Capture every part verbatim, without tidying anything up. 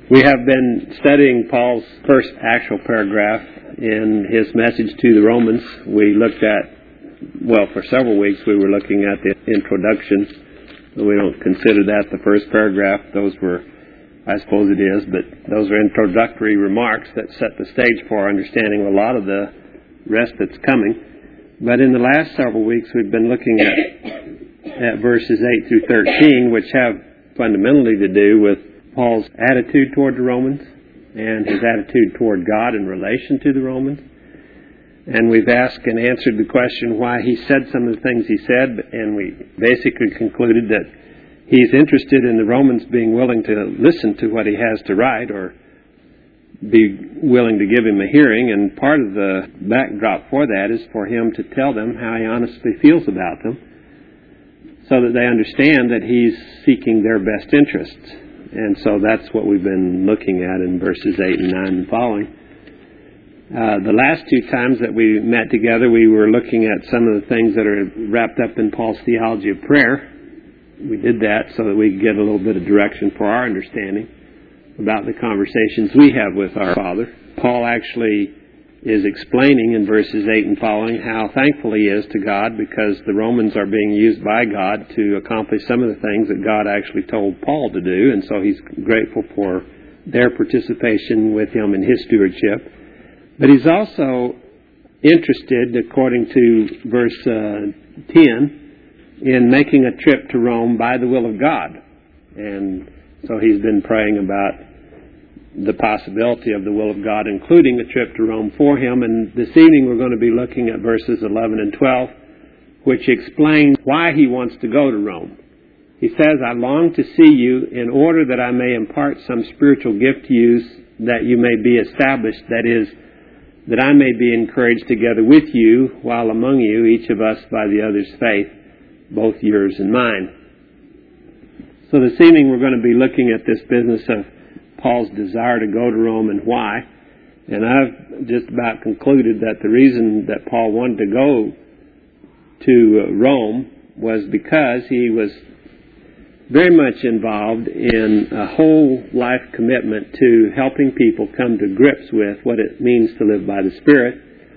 We have been studying Paul's first actual paragraph in his message to the Romans. We looked at, well, for several weeks we were looking at the introduction. We don't consider that the first paragraph. Those were, I suppose it is, but those are introductory remarks that set the stage for our understanding of a lot of the rest that's coming. But in the last several weeks we've been looking at, at verses eight through thirteen, which have fundamentally to do with Paul's attitude toward the Romans and his attitude toward God in relation to the Romans. And we've asked and answered the question why he said some of the things he said, and we basically concluded that he's interested in the Romans being willing to listen to what he has to write or be willing to give him a hearing, and part of the backdrop for that is for him to tell them how he honestly feels about them so that they understand that he's seeking their best interests. And so that's what we've been looking at in verses eight and nine and following. Uh, the last two times that we met together, we were looking at some of the things that are wrapped up in Paul's theology of prayer. We did that so that we could get a little bit of direction for our understanding about the conversations we have with our Father. Paul actually is explaining in verses eight and following how thankful he is to God because the Romans are being used by God to accomplish some of the things that God actually told Paul to do, and so he's grateful for their participation with him in his stewardship. But he's also interested, according to verse uh, ten, in making a trip to Rome by the will of God. And so he's been praying about the possibility of the will of God, including a trip to Rome for him. And this evening we're going to be looking at verses eleven and twelve, which explain why he wants to go to Rome. He says, I long to see you in order that I may impart some spiritual gift to you, that you may be established, that is, that I may be encouraged together with you, while among you, each of us by the other's faith, both yours and mine. So this evening we're going to be looking at this business of Paul's desire to go to Rome and why. And I've just about concluded that the reason that Paul wanted to go to Rome was because he was very much involved in a whole life commitment to helping people come to grips with what it means to live by the Spirit.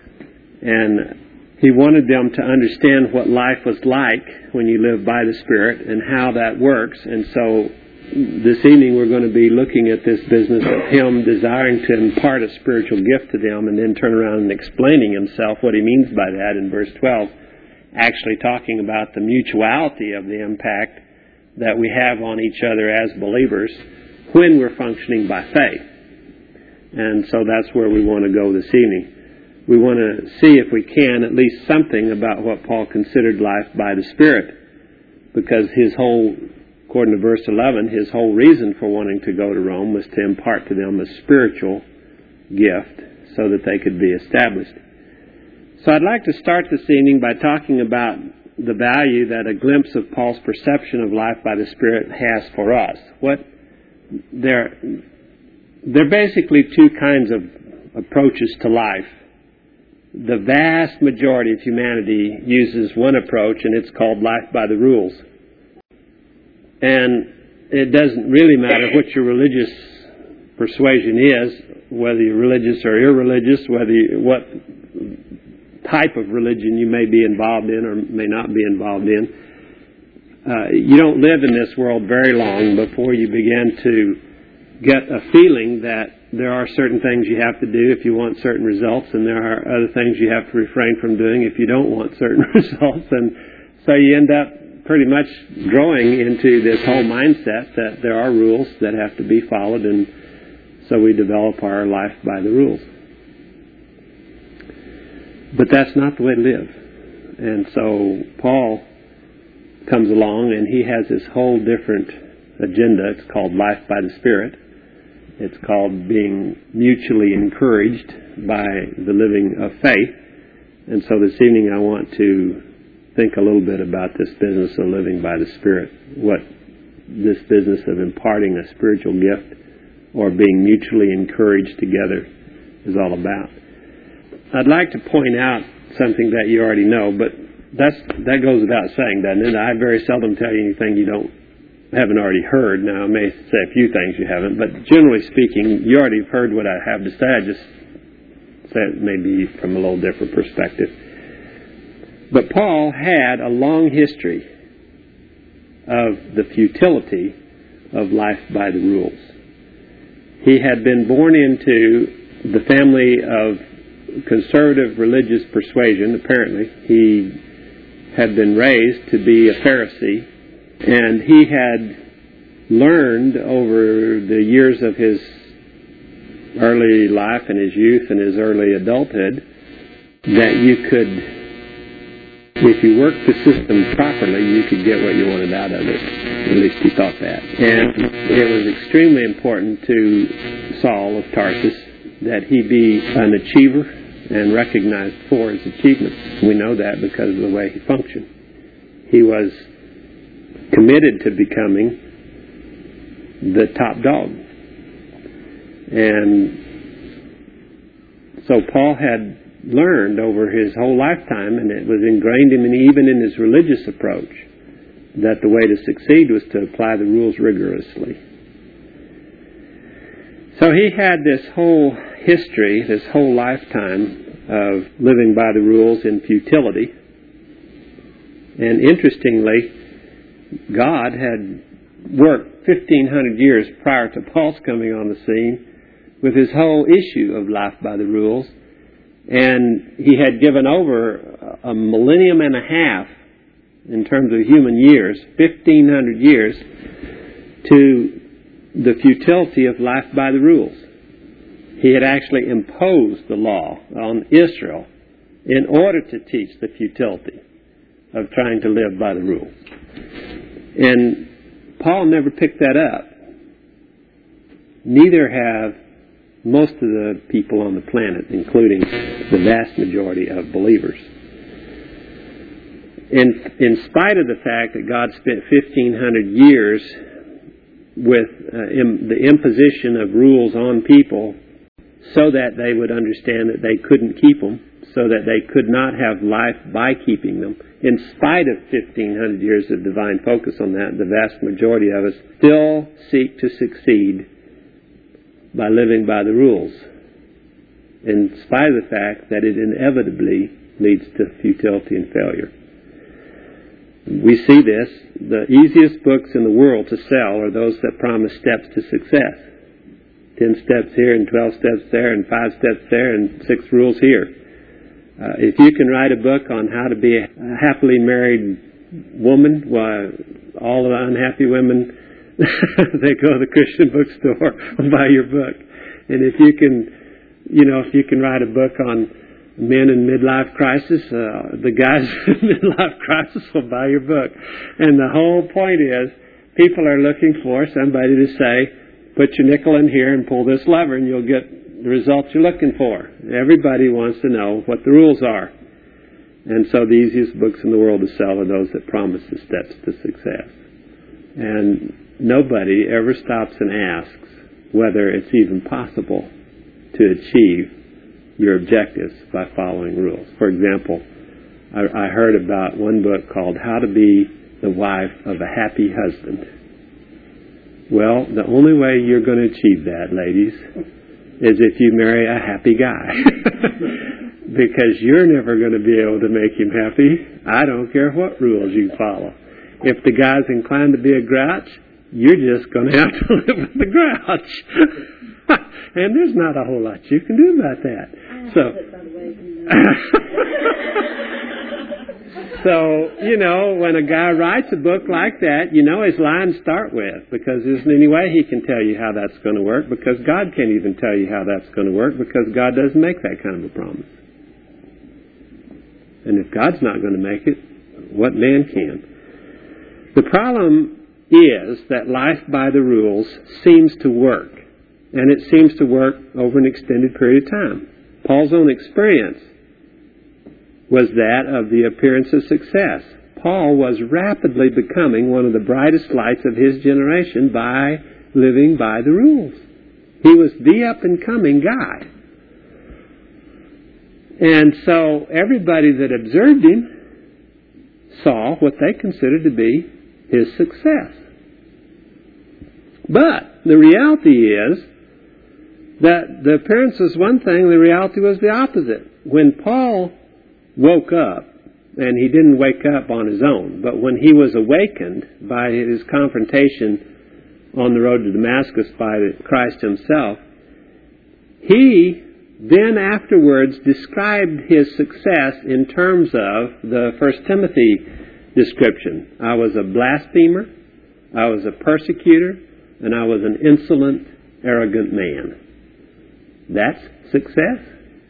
And he wanted them to understand what life was like when you live by the Spirit and how that works. And so this evening we're going to be looking at this business of him desiring to impart a spiritual gift to them and then turn around and explaining himself what he means by that in verse twelve, actually talking about the mutuality of the impact that we have on each other as believers when we're functioning by faith. And so that's where we want to go this evening. We want to see if we can at least something about what Paul considered life by the Spirit, because his whole according to verse eleven, his whole reason for wanting to go to Rome was to impart to them a spiritual gift so that they could be established. So I'd like to start this evening by talking about the value that a glimpse of Paul's perception of life by the Spirit has for us. What there, there are basically two kinds of approaches to life. The vast majority of humanity uses one approach, and it's called life by the rules. And it doesn't really matter what your religious persuasion is, whether you're religious or irreligious, whether you, what type of religion you may be involved in or may not be involved in. Uh, you don't live in this world very long before you begin to get a feeling that there are certain things you have to do if you want certain results, and there are other things you have to refrain from doing if you don't want certain results. And so you end up pretty much growing into this whole mindset that there are rules that have to be followed, and so we develop our life by the rules. But that's not the way to live. And so Paul comes along and he has this whole different agenda. It's called life by the Spirit. It's called being mutually encouraged by the living of faith. And so this evening I want to think a little bit about this business of living by the Spirit, what this business of imparting a spiritual gift or being mutually encouraged together is all about. I'd like to point out something that you already know, but that's that goes without saying, doesn't it? I very seldom tell you anything you don't haven't already heard. Now, I may say a few things you haven't, but generally speaking, you already have heard what I have to say. I just say it maybe from a little different perspective. But Paul had a long history of the futility of life by the rules. He had been born into the family of conservative religious persuasion, apparently. He had been raised to be a Pharisee, and he had learned over the years of his early life and his youth and his early adulthood that you could, if you worked the system properly, you could get what you wanted out of it. At least he thought that. And it was extremely important to Saul of Tarsus that he be an achiever and recognized for his achievements. We know that because of the way he functioned. He was committed to becoming the top dog. And so Paul had learned over his whole lifetime, and it was ingrained in him even in his religious approach, that the way to succeed was to apply the rules rigorously. So he had this whole history, this whole lifetime of living by the rules in futility. And interestingly, God had worked fifteen hundred years prior to Paul's coming on the scene with his whole issue of life by the rules. And he had given over a millennium and a half in terms of human years, fifteen hundred years, to the futility of life by the rules. He had actually imposed the law on Israel in order to teach the futility of trying to live by the rules. And Paul never picked that up. Neither have most of the people on the planet, including the vast majority of believers. In, in spite of the fact that God spent fifteen hundred years with uh, im, the imposition of rules on people so that they would understand that they couldn't keep them, so that they could not have life by keeping them, in spite of fifteen hundred years of divine focus on that, the vast majority of us still seek to succeed by living by the rules, in spite of the fact that it inevitably leads to futility and failure. We see this. The easiest books in the world to sell are those that promise steps to success. Ten steps here and twelve steps there and five steps there and six rules here. Uh, if you can write a book on how to be a happily married woman, well, all the unhappy women, they go to the Christian bookstore and buy your book. And if you can, you know, if you can write a book on men in midlife crisis, uh, the guys in midlife crisis will buy your book. And the whole point is, people are looking for somebody to say, put your nickel in here and pull this lever and you'll get the results you're looking for. Everybody wants to know what the rules are. And so the easiest books in the world to sell are those that promise the steps to success. And nobody ever stops and asks whether it's even possible to achieve your objectives by following rules. For example, I, I heard about one book called How to Be the Wife of a Happy Husband. Well, the only way you're going to achieve that, ladies, is if you marry a happy guy. Because you're never going to be able to make him happy. I don't care what rules you follow. If the guy's inclined to be a grouch, you're just going to have to live with the grouch. And there's not a whole lot you can do about that. So, so, you know, when a guy writes a book like that, you know his lines start with, because there isn't any way he can tell you how that's going to work, because God can't even tell you how that's going to work, because God doesn't make that kind of a promise. And if God's not going to make it, what man can? The problem is that life by the rules seems to work. And it seems to work over an extended period of time. Paul's own experience was that of the appearance of success. Paul was rapidly becoming one of the brightest lights of his generation by living by the rules. He was the up-and-coming guy. And so everybody that observed him saw what they considered to be his success. But the reality is that the appearance was one thing, the reality was the opposite. When Paul woke up, and he didn't wake up on his own, but when he was awakened by his confrontation on the road to Damascus by Christ himself, he then afterwards described his success in terms of the First Timothy description. I was a blasphemer, I was a persecutor, and I was an insolent, arrogant man. That's success?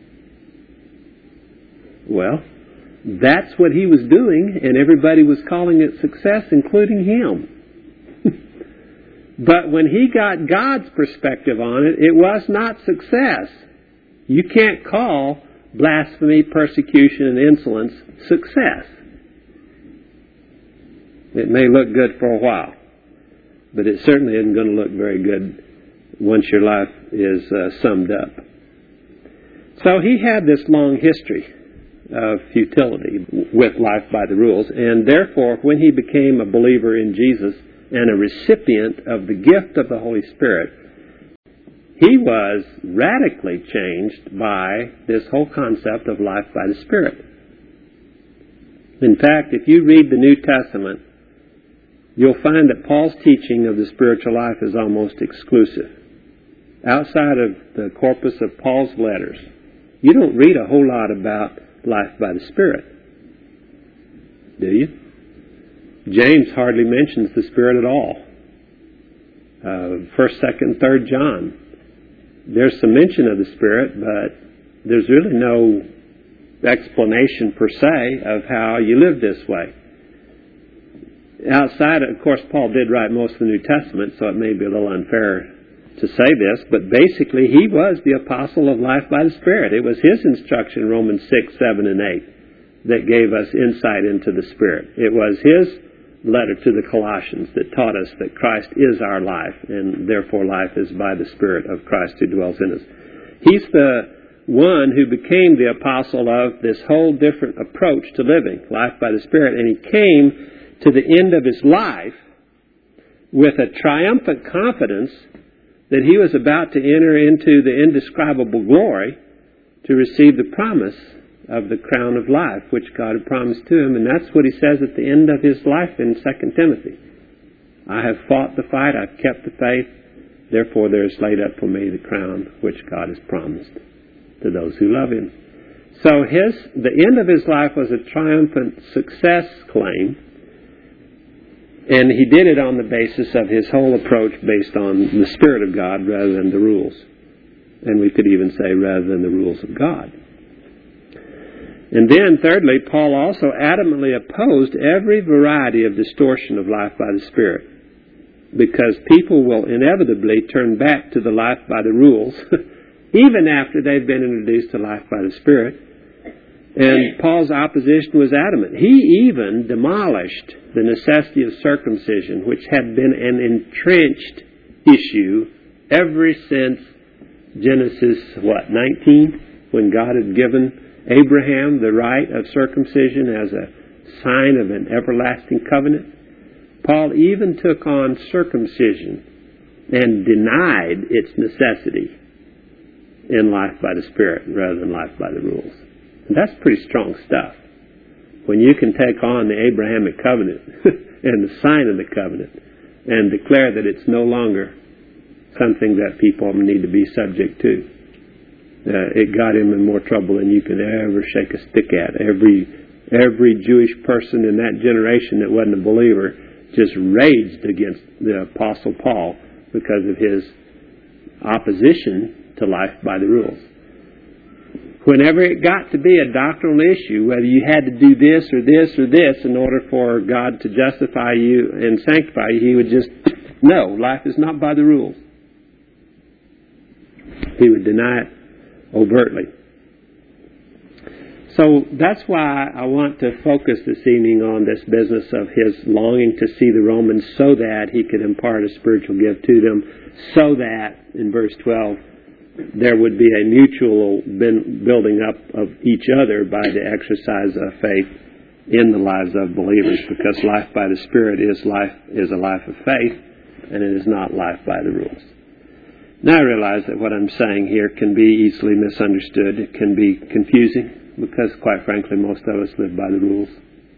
Well, that's what he was doing, and everybody was calling it success, including him. But when he got God's perspective on it, it was not success. You can't call blasphemy, persecution, and insolence success. It may look good for a while, but it certainly isn't going to look very good once your life is uh, summed up. So he had this long history of futility with life by the rules, and therefore when he became a believer in Jesus and a recipient of the gift of the Holy Spirit, he was radically changed by this whole concept of life by the Spirit. In fact, if you read the New Testament, you'll find that Paul's teaching of the spiritual life is almost exclusive. Outside of the corpus of Paul's letters, you don't read a whole lot about life by the Spirit, do you? James hardly mentions the Spirit at all. Uh, First, Second, Third John, there's some mention of the Spirit, but there's really no explanation per se of how you live this way. Outside, of course, Paul did write most of the New Testament, so it may be a little unfair to say this, but basically he was the apostle of life by the Spirit. It was his instruction, Romans six, seven, and eight, that gave us insight into the Spirit. It was his letter to the Colossians that taught us that Christ is our life, and therefore life is by the Spirit of Christ who dwells in us. He's the one who became the apostle of this whole different approach to living, life by the Spirit, and he came to the end of his life with a triumphant confidence that he was about to enter into the indescribable glory to receive the promise of the crown of life, which God had promised to him. And that's what he says at the end of his life in Second Timothy. I have fought the fight, I've kept the faith, therefore there is laid up for me the crown which God has promised to those who love him. So his the end of his life was a triumphant success claim, and he did it on the basis of his whole approach based on the Spirit of God rather than the rules. And we could even say rather than the rules of God. And then, thirdly, Paul also adamantly opposed every variety of distortion of life by the Spirit, because people will inevitably turn back to the life by the rules, even after they've been introduced to life by the Spirit. And Paul's opposition was adamant. He even demolished the necessity of circumcision, which had been an entrenched issue ever since Genesis, what, nineteen? When God had given Abraham the right of circumcision as a sign of an everlasting covenant. Paul even took on circumcision and denied its necessity in life by the Spirit rather than life by the rules. And that's pretty strong stuff. When you can take on the Abrahamic covenant and the sign of the covenant and declare that it's no longer something that people need to be subject to. Uh, it got him in more trouble than you can ever shake a stick at. Every every Jewish person in that generation that wasn't a believer just raged against the Apostle Paul because of his opposition to life by the rules. Whenever it got to be a doctrinal issue, whether you had to do this or this or this in order for God to justify you and sanctify you, he would just, no, life is not by the rules. He would deny it overtly. So that's why I want to focus this evening on this business of his longing to see the Romans so that he could impart a spiritual gift to them, so that, in verse twelve, there would be a mutual building up of each other by the exercise of faith in the lives of believers, because life by the Spirit is life is a life of faith, and it is not life by the rules. Now I realize that what I'm saying here can be easily misunderstood. It can be confusing because, quite frankly, most of us live by the rules.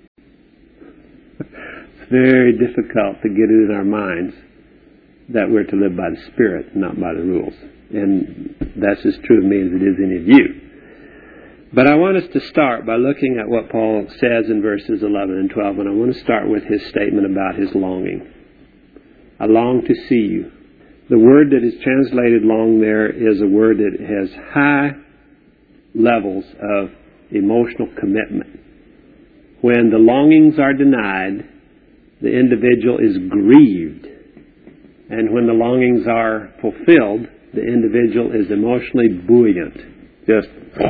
It's very difficult to get it in our minds that we're to live by the Spirit, not by the rules. And that's as true of me as it is any of you. But I want us to start by looking at what Paul says in verses eleven and twelve, and I want to start with his statement about his longing. I long to see you. The word that is translated long there is a word that has high levels of emotional commitment. When the longings are denied, the individual is grieved. And when the longings are fulfilled, the individual is emotionally buoyant. Just,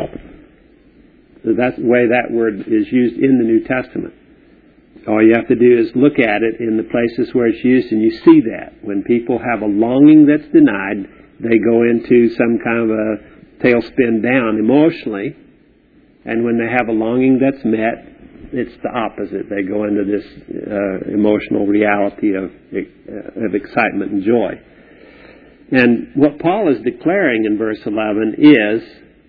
that's the way that word is used in the New Testament. All you have to do is look at it in the places where it's used, and you see that. When people have a longing that's denied, they go into some kind of a tailspin down emotionally. And when they have a longing that's met, it's the opposite. They go into this uh, emotional reality of, uh, of excitement and joy. And what Paul is declaring in verse eleven is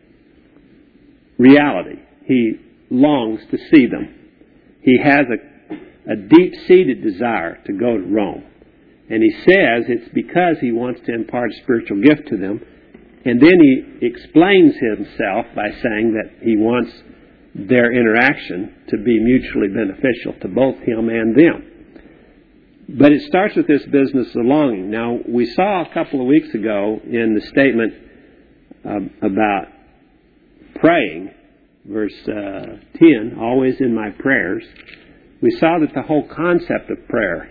reality. He longs to see them. He has a, a deep-seated desire to go to Rome. And he says it's because he wants to impart a spiritual gift to them. And then he explains himself by saying that he wants their interaction to be mutually beneficial to both him and them. But it starts with this business of longing. Now, we saw a couple of weeks ago in the statement uh, about praying, verse uh, ten, always in my prayers, we saw that the whole concept of prayer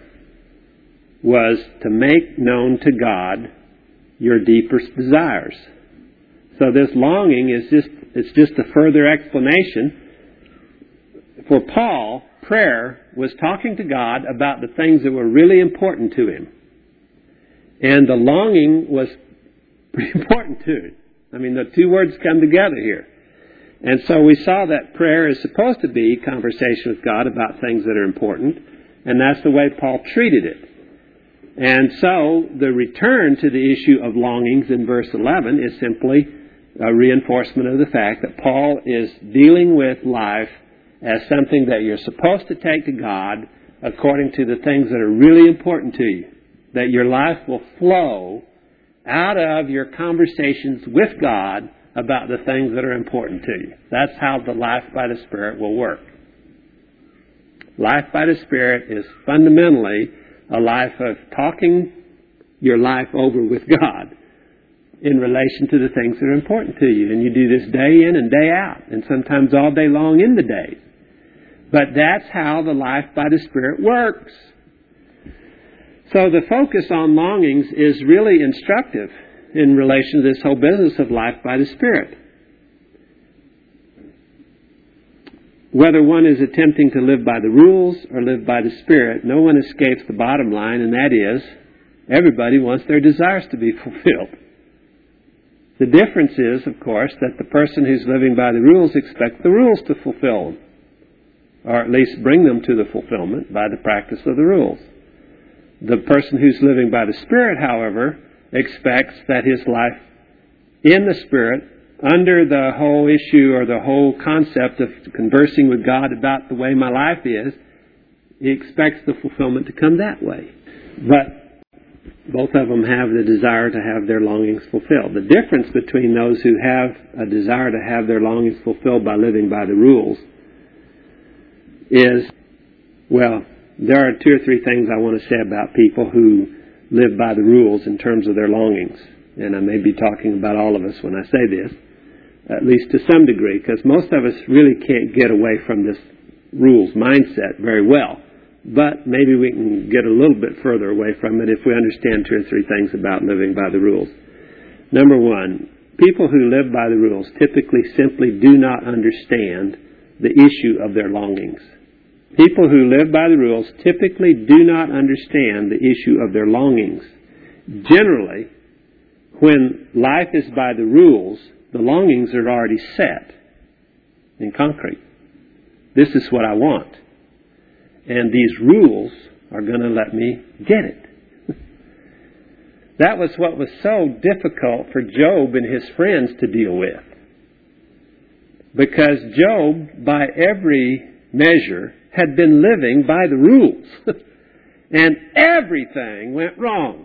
was to make known to God your deepest desires. So this longing is just, it's just a further explanation. For Paul, prayer was talking to God about the things that were really important to him. And the longing was pretty important to him. I mean, the two words come together here. And so we saw that prayer is supposed to be conversation with God about things that are important. And that's the way Paul treated it. And so the return to the issue of longings in verse eleven is simply a reinforcement of the fact that Paul is dealing with life as something that you're supposed to take to God according to the things that are really important to you. That your life will flow out of your conversations with God about the things that are important to you. That's how the life by the Spirit will work. Life by the Spirit is fundamentally a life of talking your life over with God in relation to the things that are important to you. And you do this day in and day out, and sometimes all day long in the days. But that's how the life by the Spirit works. So the focus on longings is really instructive in relation to this whole business of life by the Spirit. Whether one is attempting to live by the rules or live by the Spirit, no one escapes the bottom line, and that is, everybody wants their desires to be fulfilled. The difference is, of course, that the person who's living by the rules expects the rules to fulfill them, or at least bring them to the fulfillment by the practice of the rules. The person who's living by the Spirit, however, expects that his life in the Spirit, under the whole issue or the whole concept of conversing with God about the way my life is, he expects the fulfillment to come that way. But both of them have the desire to have their longings fulfilled. The difference between those who have a desire to have their longings fulfilled by living by the rules is, well, there are two or three things I want to say about people who live by the rules in terms of their longings. And I may be talking about all of us when I say this, at least to some degree, because most of us really can't get away from this rules mindset very well. But maybe we can get a little bit further away from it if we understand two or three things about living by the rules. Number one, people who live by the rules typically simply do not understand the issue of their longings. People who live by the rules typically do not understand the issue of their longings. Generally, when life is by the rules, the longings are already set in concrete. This is what I want. And these rules are going to let me get it. That was what was so difficult for Job and his friends to deal with. Because Job, by every measure, had been living by the rules. And everything went wrong.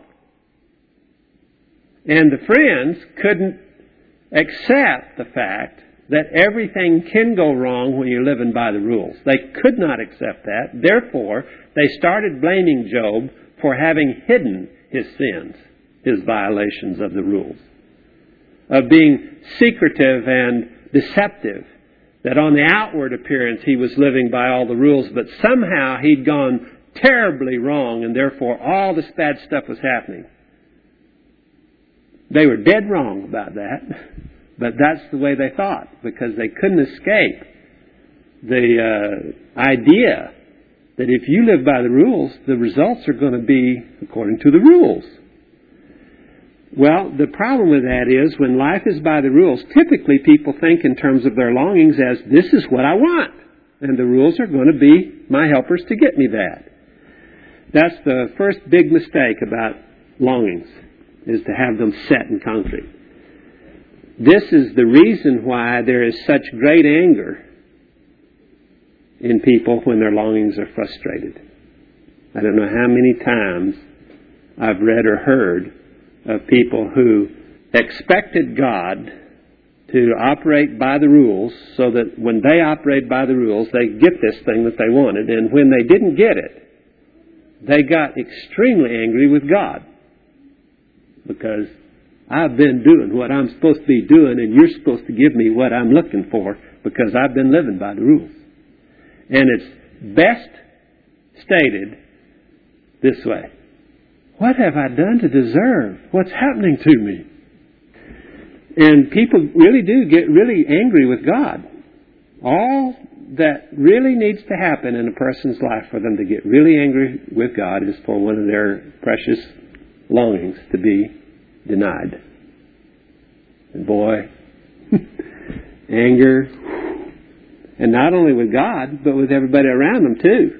And the friends couldn't accept the fact that everything can go wrong when you're living by the rules. They could not accept that. Therefore, they started blaming Job for having hidden his sins, his violations of the rules, of being secretive and deceptive, that on the outward appearance he was living by all the rules, but somehow he'd gone terribly wrong, and therefore all this bad stuff was happening. They were dead wrong about that, but that's the way they thought, because they couldn't escape the uh, idea that if you live by the rules, the results are going to be according to the rules. Well, the problem with that is when life is by the rules, typically people think in terms of their longings as, this is what I want, and the rules are going to be my helpers to get me that. That's the first big mistake about longings, is to have them set in concrete. This is the reason why there is such great anger in people when their longings are frustrated. I don't know how many times I've read or heard of people who expected God to operate by the rules so that when they operate by the rules, they get this thing that they wanted. And when they didn't get it, they got extremely angry with God. Because I've been doing what I'm supposed to be doing, and you're supposed to give me what I'm looking for because I've been living by the rules. And it's best stated this way. What have I done to deserve what's happening to me? And people really do get really angry with God. All that really needs to happen in a person's life for them to get really angry with God is for one of their precious longings to be denied. And boy, anger, and not only with God, but with everybody around them too.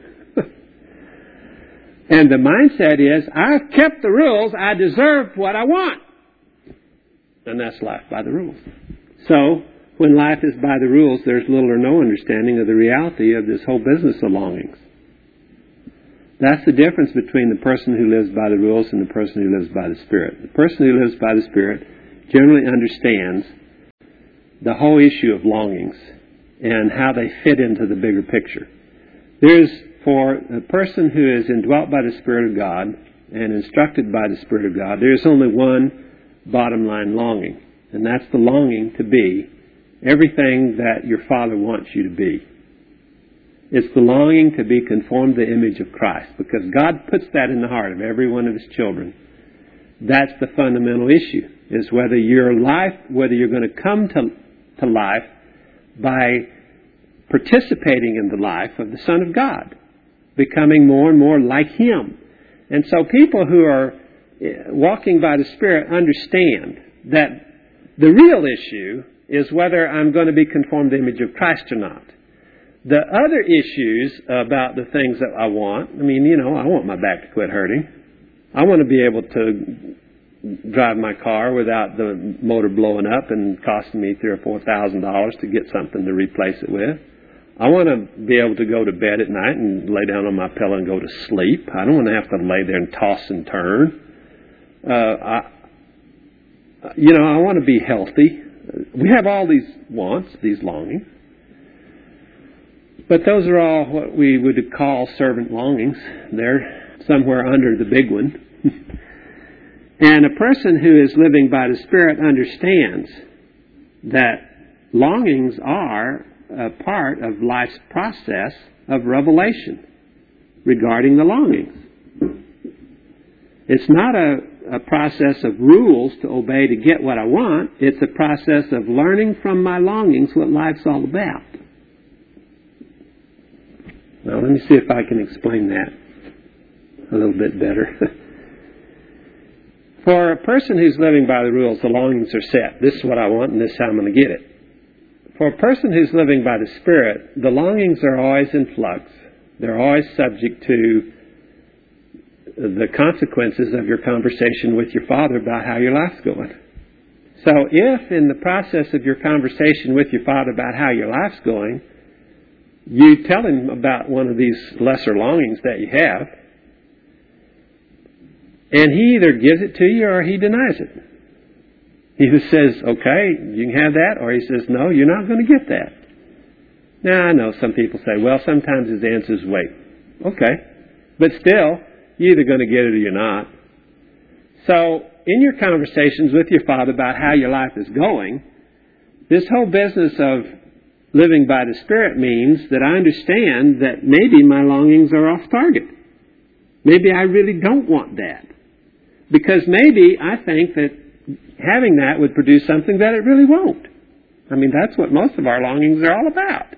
And the mindset is, I've kept the rules, I deserve what I want. And that's life by the rules. So, when life is by the rules, there's little or no understanding of the reality of this whole business of longings. That's the difference between the person who lives by the rules and the person who lives by the Spirit. The person who lives by the Spirit generally understands the whole issue of longings and how they fit into the bigger picture. There's, for a person who is indwelt by the Spirit of God and instructed by the Spirit of God, there's only one bottom line longing, and that's the longing to be everything that your Father wants you to be. It's the longing to be conformed to the image of Christ, because God puts that in the heart of every one of His children. That's the fundamental issue, is whether your life, whether you're going to come to, to life by participating in the life of the Son of God, becoming more and more like Him. And so people who are walking by the Spirit understand that the real issue is whether I'm going to be conformed to the image of Christ or not. The other issues about the things that I want, I mean, you know, I want my back to quit hurting. I want to be able to drive my car without the motor blowing up and costing me three or four thousand dollars to get something to replace it with. I want to be able to go to bed at night and lay down on my pillow and go to sleep. I don't want to have to lay there and toss and turn. Uh, I, you know, I want to be healthy. We have all these wants, these longings. But those are all what we would call servant longings. They're somewhere under the big one. And a person who is living by the Spirit understands that longings are a part of life's process of revelation regarding the longings. It's not a, a process of rules to obey to get what I want. It's a process of learning from my longings what life's all about. Now, let me see if I can explain that a little bit better. For a person who's living by the rules, the longings are set. This is what I want, and this is how I'm going to get it. For a person who's living by the Spirit, the longings are always in flux. They're always subject to the consequences of your conversation with your Father about how your life's going. So if in the process of your conversation with your Father about how your life's going, you tell Him about one of these lesser longings that you have, and He either gives it to you or He denies it. He either says, okay, you can have that, or He says, no, you're not going to get that. Now, I know some people say, well, sometimes His answer is wait. Okay. But still, you're either going to get it or you're not. So, in your conversations with your Father about how your life is going, this whole business of living by the Spirit means that I understand that maybe my longings are off target. Maybe I really don't want that. Because maybe I think that having that would produce something that it really won't. I mean, that's what most of our longings are all about.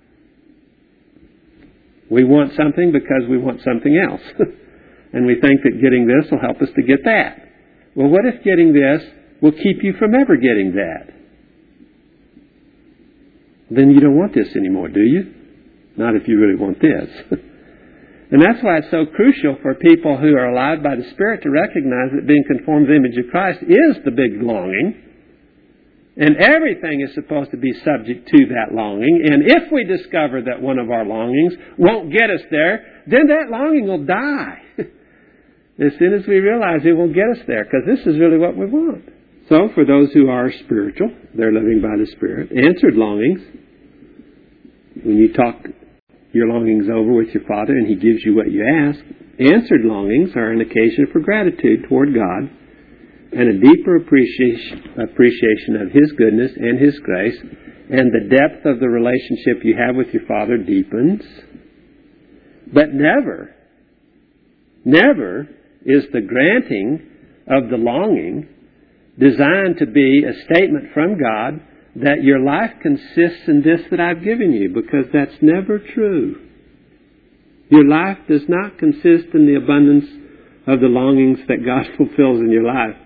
We want something because we want something else. And we think that getting this will help us to get that. Well, what if getting this will keep you from ever getting that? Then you don't want this anymore, do you? Not if you really want this. And that's why it's so crucial for people who are alive by the Spirit to recognize that being conformed to the image of Christ is the big longing. And everything is supposed to be subject to that longing. And if we discover that one of our longings won't get us there, then that longing will die. As soon as we realize it won't get us there, because this is really what we want. So for those who are spiritual, they're living by the Spirit. Answered longings, when you talk your longings over with your Father and He gives you what you ask, answered longings are an occasion for gratitude toward God and a deeper appreciation, appreciation of His goodness and His grace, and the depth of the relationship you have with your Father deepens. But never, never is the granting of the longing designed to be a statement from God that your life consists in this that I've given you, because that's never true. Your life does not consist in the abundance of the longings that God fulfills in your life.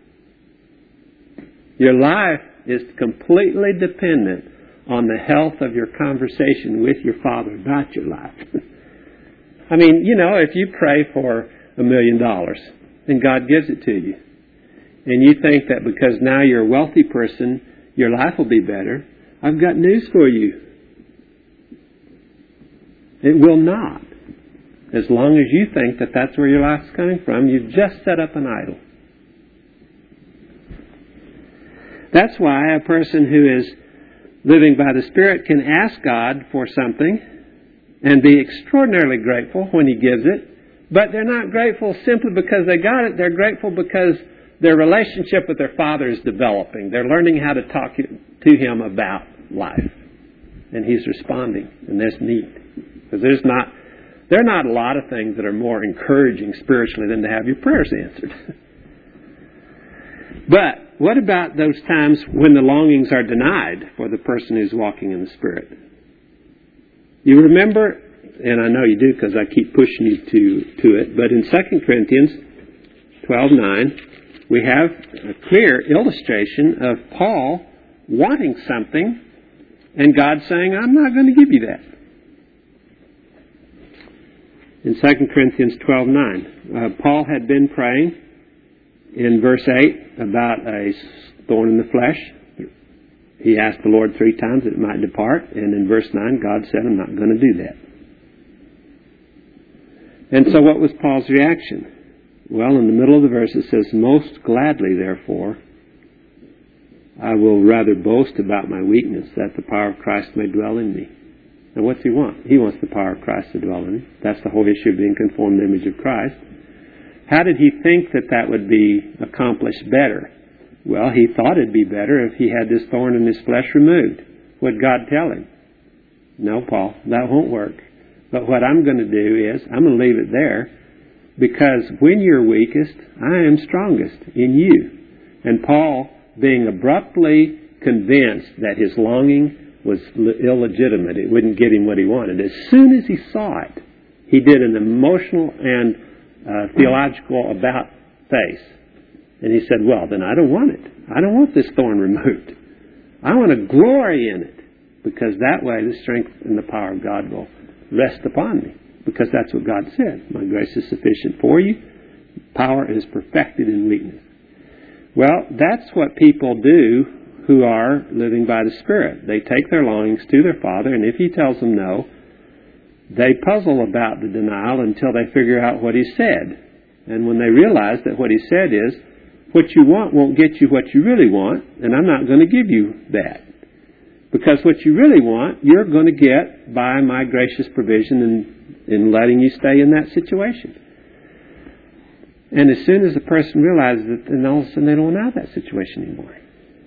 Your life is completely dependent on the health of your conversation with your Father about your life. I mean, you know, if you pray for a million dollars and God gives it to you, and you think that because now you're a wealthy person, your life will be better, I've got news for you. It will not. As long as you think that that's where your life's coming from, you've just set up an idol. That's why a person who is living by the Spirit can ask God for something and be extraordinarily grateful when He gives it, but they're not grateful simply because they got it. They're grateful because their relationship with their Father is developing. They're learning how to talk to Him about life. And He's responding. And that's neat. Because there's not, there are not a lot of things that are more encouraging spiritually than to have your prayers answered. But what about those times when the longings are denied for the person who's walking in the Spirit? You remember, and I know you do because I keep pushing you to, to it, but in Second Corinthians twelve nine, we have a clear illustration of Paul wanting something and God saying, I'm not going to give you that. In Second Corinthians twelve nine, uh, Paul had been praying in verse eight about a thorn in the flesh. He asked the Lord three times that it might depart, and in verse nine, God said, I'm not going to do that. And so what was Paul's reaction? Well, in the middle of the verse it says, most gladly, therefore, I will rather boast about my weakness, that the power of Christ may dwell in me. Now, what's he want? He wants the power of Christ to dwell in him. That's the whole issue of being conformed to the image of Christ. How did he think that that would be accomplished better? Well, he thought it'd be better if he had this thorn in his flesh removed. What'd God tell him? No, Paul, that won't work. But what I'm going to do is, I'm going to leave it there, because when you're weakest, I am strongest in you. And Paul, being abruptly convinced that his longing was illegitimate, it wouldn't get him what he wanted, as soon as he saw it, he did an emotional and uh, theological about face. And he said, well, then I don't want it. I don't want this thorn removed. I want to glory in it, because that way the strength and the power of God will rest upon me. Because that's what God said. My grace is sufficient for you, power is perfected in weakness. Well, that's what people do who are living by the Spirit. They take their longings to their Father, and if He tells them no, they puzzle about the denial until they figure out what He said. And when they realize that what He said is, what you want won't get you what you really want, and I'm not going to give you that. Because what you really want, you're going to get by my gracious provision in, in letting you stay in that situation. And as soon as a person realizes it, then all of a sudden they don't want that situation anymore.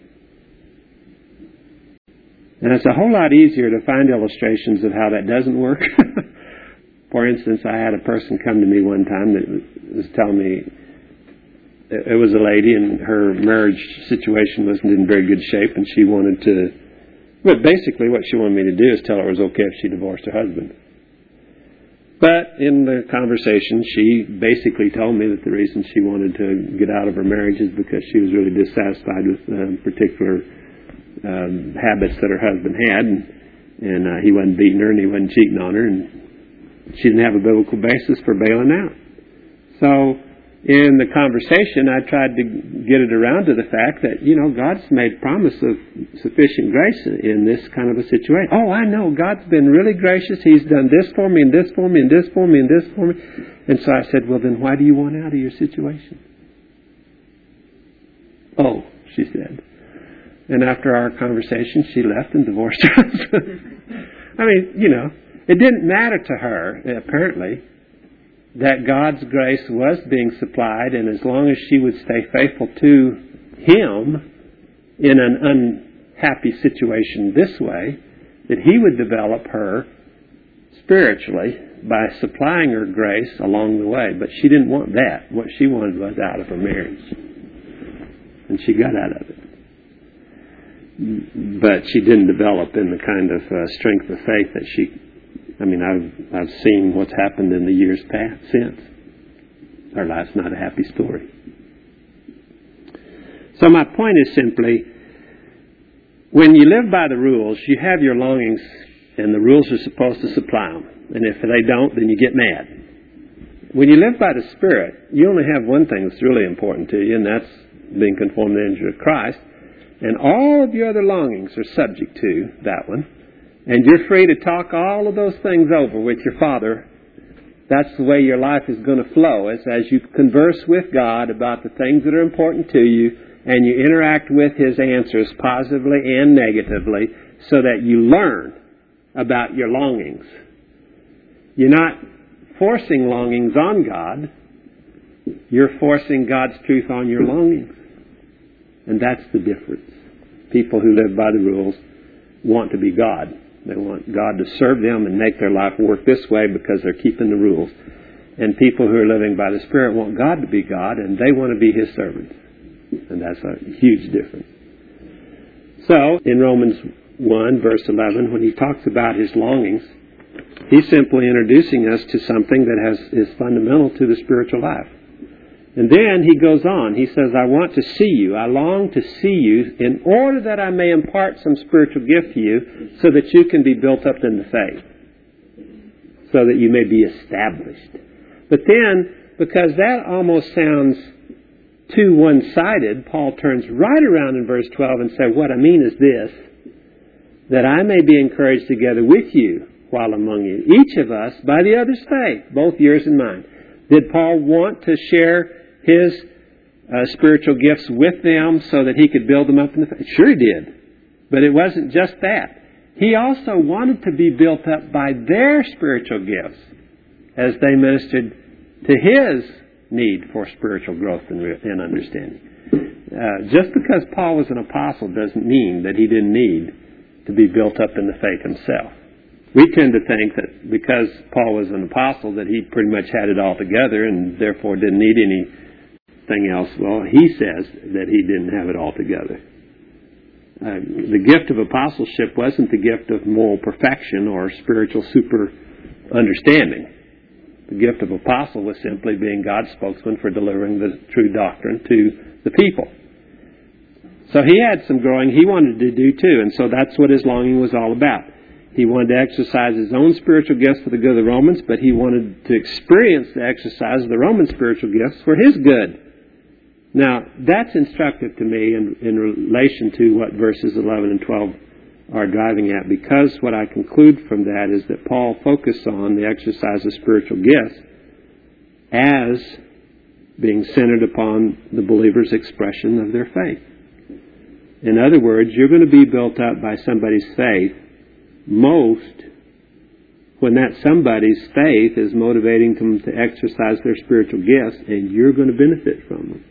And it's a whole lot easier to find illustrations of how that doesn't work. For instance, I had a person come to me one time that was telling me, it was a lady and her marriage situation wasn't in very good shape, and she wanted to, but basically what she wanted me to do is tell her it was okay if she divorced her husband. But in the conversation, she basically told me that the reason she wanted to get out of her marriage is because she was really dissatisfied with um, particular um, habits that her husband had, and, and uh, he wasn't beating her and he wasn't cheating on her, and she didn't have a biblical basis for bailing out. So in the conversation, I tried to get it around to the fact that, you know, God's made promise of sufficient grace in this kind of a situation. Oh, I know, God's been really gracious. He's done this for me and this for me and this for me and this for me. And so I said, well, then why do you want out of your situation? Oh, she said. And after our conversation, she left and divorced her husband. I mean, you know, it didn't matter to her, apparently, that God's grace was being supplied, and as long as she would stay faithful to Him in an unhappy situation this way, that He would develop her spiritually by supplying her grace along the way. But she didn't want that. What she wanted was out of her marriage. And she got out of it. But she didn't develop in the kind of uh, strength of faith that she I mean, I've I've seen what's happened in the years past since. Our life's not a happy story. So my point is simply, when you live by the rules, you have your longings, and the rules are supposed to supply them. And if they don't, then you get mad. When you live by the Spirit, you only have one thing that's really important to you, and that's being conformed to the image of Christ. And all of your other longings are subject to that one. And you're free to talk all of those things over with your Father. That's the way your life is going to flow, is as you converse with God about the things that are important to you, and you interact with His answers positively and negatively, so that you learn about your longings. You're not forcing longings on God. You're forcing God's truth on your longings. And that's the difference. People who live by the rules want to be God. They want God to serve them and make their life work this way because they're keeping the rules. And people who are living by the Spirit want God to be God, and they want to be His servants. And that's a huge difference. So, in Romans one, verse eleven, when he talks about his longings, he's simply introducing us to something that has is fundamental to the spiritual life. And then he goes on. He says, I want to see you. I long to see you in order that I may impart some spiritual gift to you so that you can be built up in the faith, so that you may be established. But then, because that almost sounds too one-sided, Paul turns right around in verse twelve and says, what I mean is this, that I may be encouraged together with you while among you, each of us by the other's faith, both yours and mine. Did Paul want to share his uh, spiritual gifts with them so that he could build them up in the faith? Sure he did. But it wasn't just that. He also wanted to be built up by their spiritual gifts as they ministered to his need for spiritual growth and, and understanding. Uh, just because Paul was an apostle doesn't mean that he didn't need to be built up in the faith himself. We tend to think that because Paul was an apostle that he pretty much had it all together and therefore didn't need anything else. Well, he says that he didn't have it all together. Uh, the gift of apostleship wasn't the gift of moral perfection or spiritual super understanding. The gift of apostle was simply being God's spokesman for delivering the true doctrine to the people. So he had some growing he wanted to do too, and so that's what his longing was all about. He wanted to exercise his own spiritual gifts for the good of the Romans, but he wanted to experience the exercise of the Roman spiritual gifts for his good. Now, that's instructive to me in, in relation to what verses eleven and twelve are driving at, because what I conclude from that is that Paul focused on the exercise of spiritual gifts as being centered upon the believer's expression of their faith. In other words, you're going to be built up by somebody's faith most when that somebody's faith is motivating them to exercise their spiritual gifts, and you're going to benefit from them.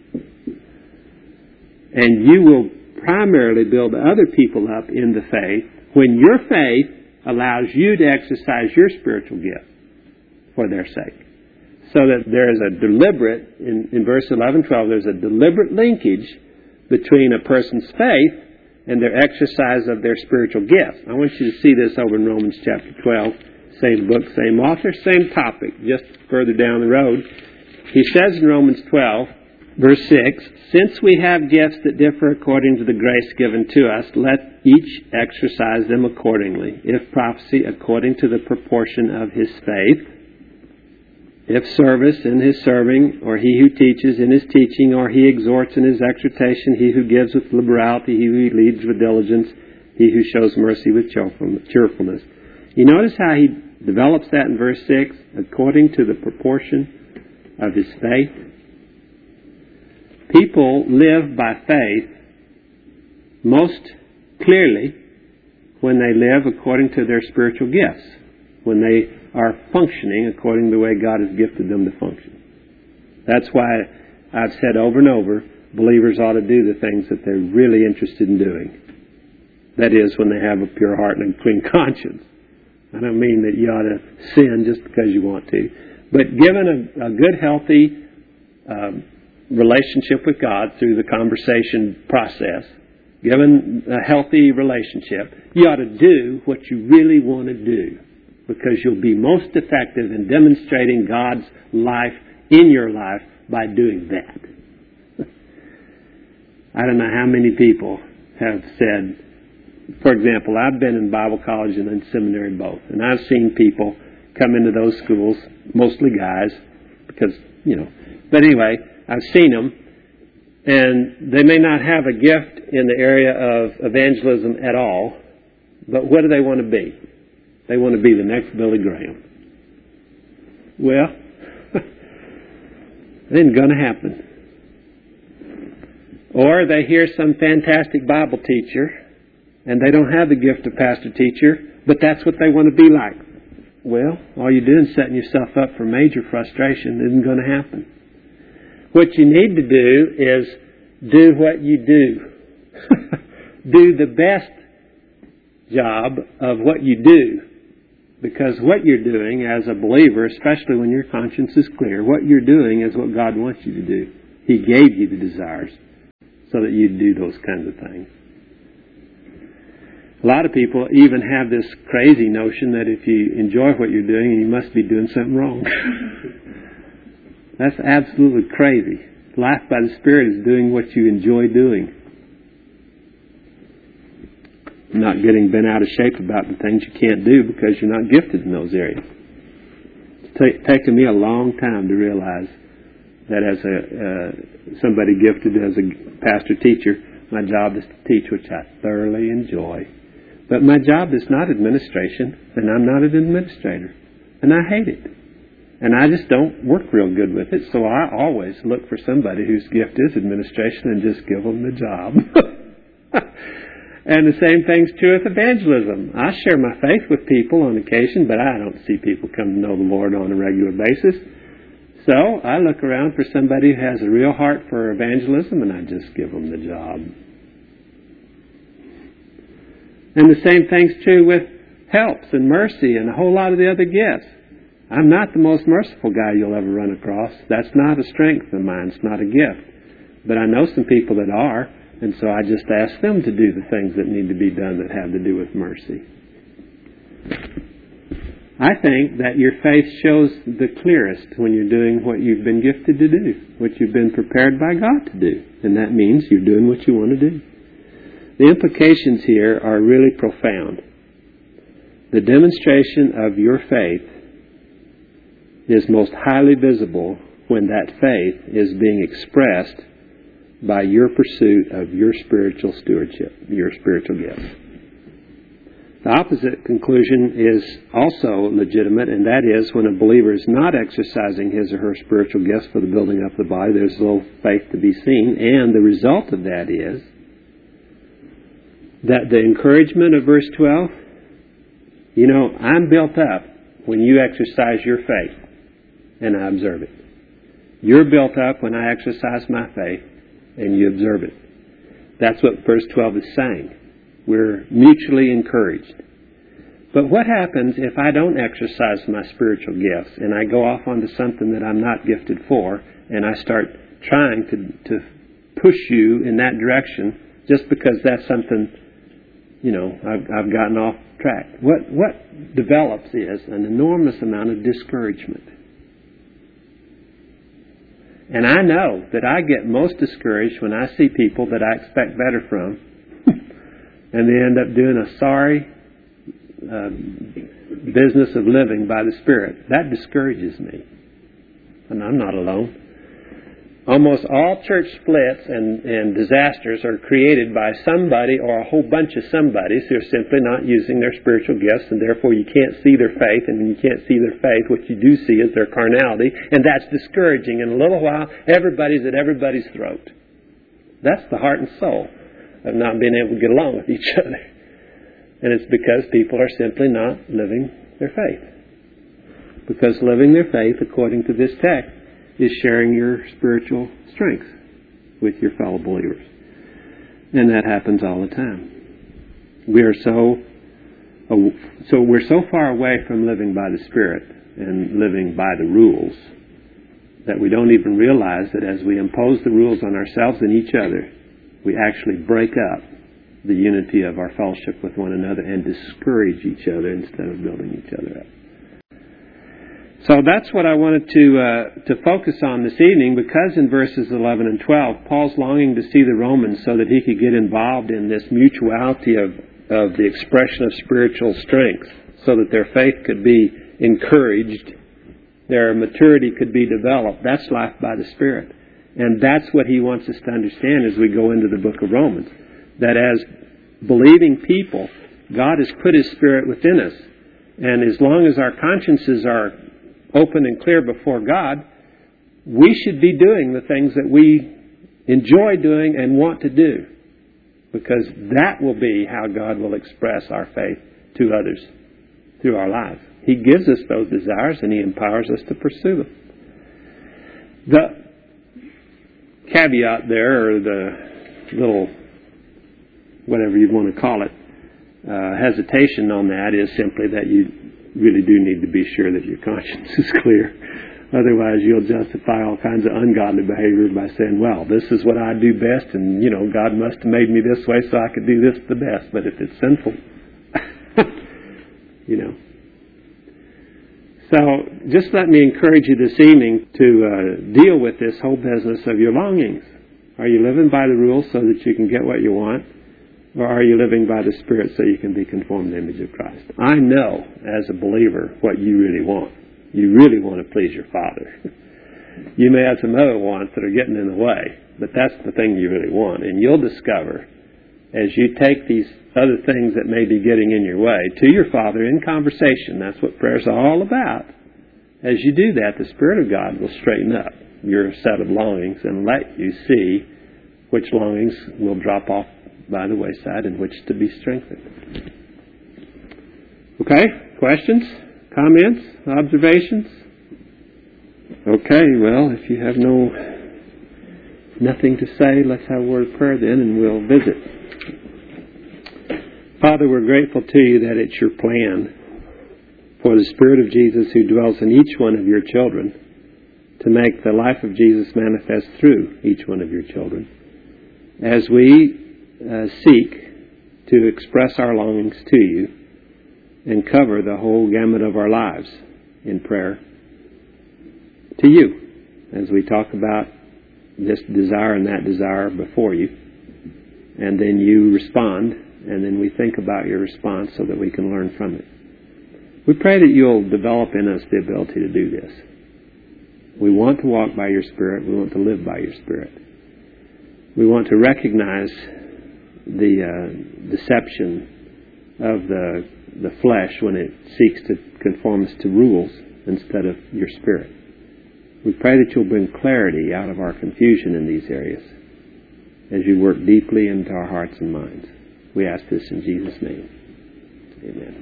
And you will primarily build other people up in the faith when your faith allows you to exercise your spiritual gift for their sake. So that there is a deliberate, in, in verse eleven, twelve, there's a deliberate linkage between a person's faith and their exercise of their spiritual gifts. I want you to see this over in Romans chapter twelve. Same book, same author, same topic, just further down the road. He says in Romans twelve, verse six, "Since we have gifts that differ according to the grace given to us, let each exercise them accordingly. If prophecy, according to the proportion of his faith. If service, in his serving, or he who teaches in his teaching, or he exhorts in his exhortation, he who gives with liberality, he who leads with diligence, he who shows mercy with cheerfulness." You notice how he develops that in verse six? According to the proportion of his faith. People live by faith most clearly when they live according to their spiritual gifts, when they are functioning according to the way God has gifted them to function. That's why I've said over and over, believers ought to do the things that they're really interested in doing. That is, when they have a pure heart and a clean conscience. I don't mean that you ought to sin just because you want to. But given a, a good, healthy um, relationship with God through the conversation process, given a healthy relationship, you ought to do what you really want to do, because you'll be most effective in demonstrating God's life in your life by doing that. I don't know how many people have said, for example, I've been in Bible college and in seminary both, and I've seen people come into those schools, mostly guys, because, you know, but anyway, I've seen them, and they may not have a gift in the area of evangelism at all, but what do they want to be? They want to be the next Billy Graham. Well, it ain't going to happen. Or they hear some fantastic Bible teacher, and they don't have the gift of pastor-teacher, but that's what they want to be like. Well, all you're doing is setting yourself up for major frustration. It isn't going to happen. What you need to do is do what you do. Do the best job of what you do. Because what you're doing as a believer, especially when your conscience is clear, what you're doing is what God wants you to do. He gave you the desires so that you do those kinds of things. A lot of people even have this crazy notion that if you enjoy what you're doing, you must be doing something wrong. That's absolutely crazy. Life by the Spirit is doing what you enjoy doing. Not getting bent out of shape about the things you can't do because you're not gifted in those areas. It's t- taken me a long time to realize that as a uh, somebody gifted as a pastor-teacher, my job is to teach, which I thoroughly enjoy. But my job is not administration, and I'm not an administrator. And I hate it. And I just don't work real good with it, so I always look for somebody whose gift is administration and just give them the job. And the same thing's true with evangelism. I share my faith with people on occasion, but I don't see people come to know the Lord on a regular basis. So I look around for somebody who has a real heart for evangelism, and I just give them the job. And the same thing's true with helps and mercy and a whole lot of the other gifts. I'm not the most merciful guy you'll ever run across. That's not a strength of mine. It's not a gift. But I know some people that are, and so I just ask them to do the things that need to be done that have to do with mercy. I think that your faith shows the clearest when you're doing what you've been gifted to do, what you've been prepared by God to do. And that means you're doing what you want to do. The implications here are really profound. The demonstration of your faith is most highly visible when that faith is being expressed by your pursuit of your spiritual stewardship, your spiritual gifts. The opposite conclusion is also legitimate, and that is when a believer is not exercising his or her spiritual gifts for the building up of the body, there's little faith to be seen, and the result of that is that the encouragement of verse twelve, you know, I'm built up when you exercise your faith and I observe it. You're built up when I exercise my faith and you observe it. That's what verse twelve is saying. We're mutually encouraged. But what happens if I don't exercise my spiritual gifts and I go off onto something that I'm not gifted for, and I start trying to to push you in that direction just because that's something, you know, I've, I've gotten off track? What what develops is an enormous amount of discouragement. And I know that I get most discouraged when I see people that I expect better from, and they end up doing a sorry uh, business of living by the Spirit. That discourages me. And I'm not alone. Almost all church splits and, and disasters are created by somebody or a whole bunch of somebodies who are simply not using their spiritual gifts, and therefore you can't see their faith, and when you can't see their faith, what you do see is their carnality, and that's discouraging. In a little while, everybody's at everybody's throat. That's the heart and soul of not being able to get along with each other. And it's because people are simply not living their faith. Because living their faith, according to this text, is sharing your spiritual strength with your fellow believers. And that happens all the time. We are so, so we're so far away from living by the Spirit and living by the rules that we don't even realize that as we impose the rules on ourselves and each other, we actually break up the unity of our fellowship with one another and discourage each other instead of building each other up. So that's what I wanted to uh, to focus on this evening, because in verses eleven and twelve, Paul's longing to see the Romans so that he could get involved in this mutuality of, of the expression of spiritual strength, so that their faith could be encouraged, their maturity could be developed. That's life by the Spirit. And that's what he wants us to understand as we go into the book of Romans. That as believing people, God has put His Spirit within us. And as long as our consciences are open and clear before God, we should be doing the things that we enjoy doing and want to do. Because that will be how God will express our faith to others through our lives. He gives us those desires and He empowers us to pursue them. The caveat there, or the little, whatever you want to call it, uh, hesitation on that is simply that you really do need to be sure that your conscience is clear. Otherwise, you'll justify all kinds of ungodly behavior by saying, well, this is what I do best, and, you know, God must have made me this way so I could do this the best. But if it's sinful, you know. So just let me encourage you this evening to uh, deal with this whole business of your longings. Are you living by the rules so that you can get what you want? Or are you living by the Spirit so you can be conformed to the image of Christ? I know, as a believer, what you really want. You really want to please your Father. You may have some other wants that are getting in the way, but that's the thing you really want. And you'll discover, as you take these other things that may be getting in your way to your Father in conversation, that's what prayer's all about. As you do that, the Spirit of God will straighten up your set of longings and let you see which longings will drop off by the wayside and which to be strengthened. Okay? Questions? Comments? Observations? Okay, well, if you have no nothing to say, let's have a word of prayer then, and we'll visit. Father, we're grateful to you that it's your plan for the Spirit of Jesus who dwells in each one of your children to make the life of Jesus manifest through each one of your children. As we uh, seek to express our longings to you and cover the whole gamut of our lives in prayer to you, as we talk about this desire and that desire before you, and then you respond, and then we think about your response so that we can learn from it. We pray that you'll develop in us the ability to do this. We want to walk by your Spirit. We want to live by your Spirit. We want to recognize the uh, deception of the the flesh when it seeks to conform us to rules instead of your Spirit. We pray that you'll bring clarity out of our confusion in these areas as you work deeply into our hearts and minds. We ask this in Jesus' name. Amen.